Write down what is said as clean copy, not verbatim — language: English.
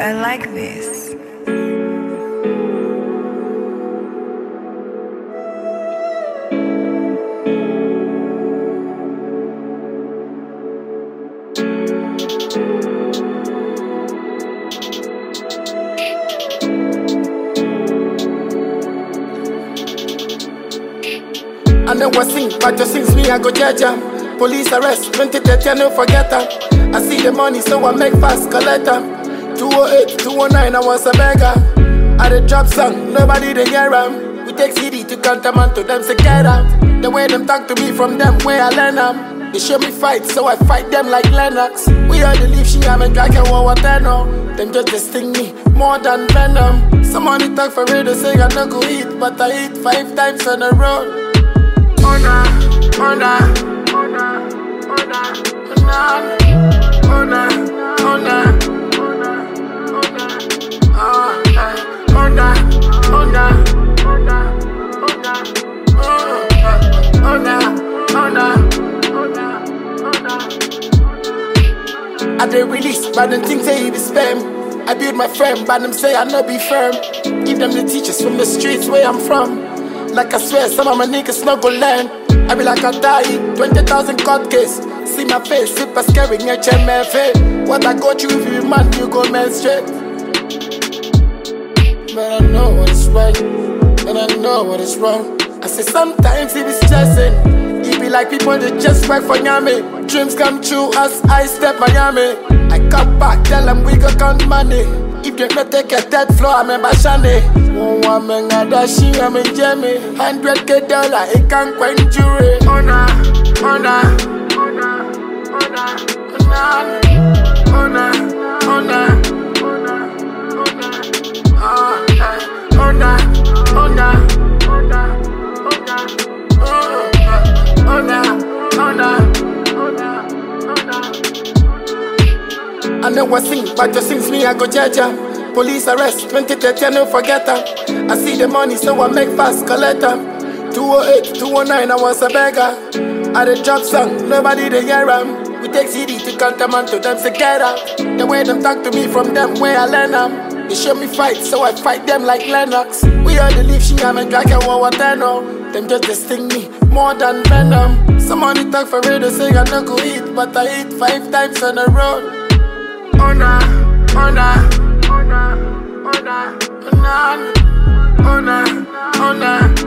I like this. I never sing, but just sings me, I go judge 'em. Police arrest, 2030, I no forget 'em. I see the money, so I make fast, collect 'em. 208, 209, I was a beggar. I the drop song, nobody they hear 'em. We take CD to count them and to them say get out. The way them talk to me from them, where I learn 'em. They show me fight, so I fight them like Lennox. We all the leave, she am and drag and what I know. Them just they sting me more than venom. Somebody talk for real, they say I no go eat, but I eat 5 times on the road. Oh nah, oh nah, oh nah, oh nah, oh nah, oh nah, oh nah, oh nah, oh nah, oh nah, oh nah, oh nah, oh nah, oh nah, oh nah, oh nah. I dey release, but them things say it be spam. I build my frame, but them say I no be firm. Give them the teachers from the streets where I'm from. Like I swear, some of my niggas not gon' learn. I be like I die, 20,000 court case. See my face, super scary, HMFA. What I go through if you man, you go menstruate. But I know what is right, and I know what is wrong. I say sometimes it be stressing. It be like people that just work for Yami. Dreams come true as I step Miami. I come back, tell them we go count money. If they not take a third floor, I'm in Bashani. I'm in Adashi, I'm in Jamie. $100K, it can't quite jury. Oh nah, oh nah, oh nah, oh nah, oh nah, oh nah, oh nah, oh nah, oh nah, oh nah, oh nah, oh nah, oh nah, oh nah. I never sing, but just sings me, I go judge 'em. Police arrest, 2030, I no forget 'em. I see the money, so I make fast, collect 'em. 208, 209, I was a beggar. I the drop song, nobody they hear 'em. We take CD to count them and to them say get out. The way them talk to me from them, where I learn 'em. They show me fight, so I fight them like Lennox. We all the leave, she am and drag and what I know. Them just they sting me more than venom. Somebody talk for real, they say I no go eat, but I eat 5 times on the road. Oh nah, oh nah, oh nah, oh nah, oh nah, oh nah, oh nah.